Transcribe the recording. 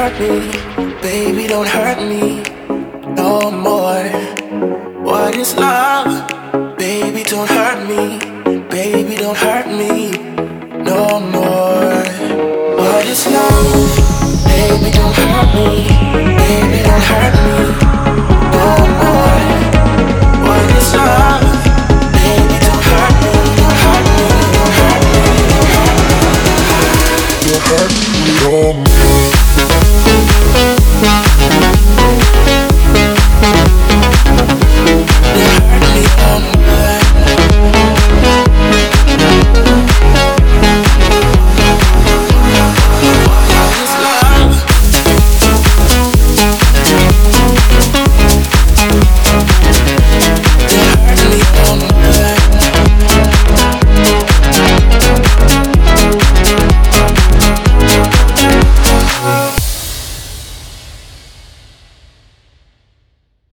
hurt me, baby, don't hurt me no more. What is love? Baby, don't hurt me, baby, don't hurt me no more. What is love? Baby, don't hurt me, baby, don't hurt me no more. What is love? Baby, don't hurt me, don't hurt me, don't hurt me, don't hurt me, don't hurt me no more.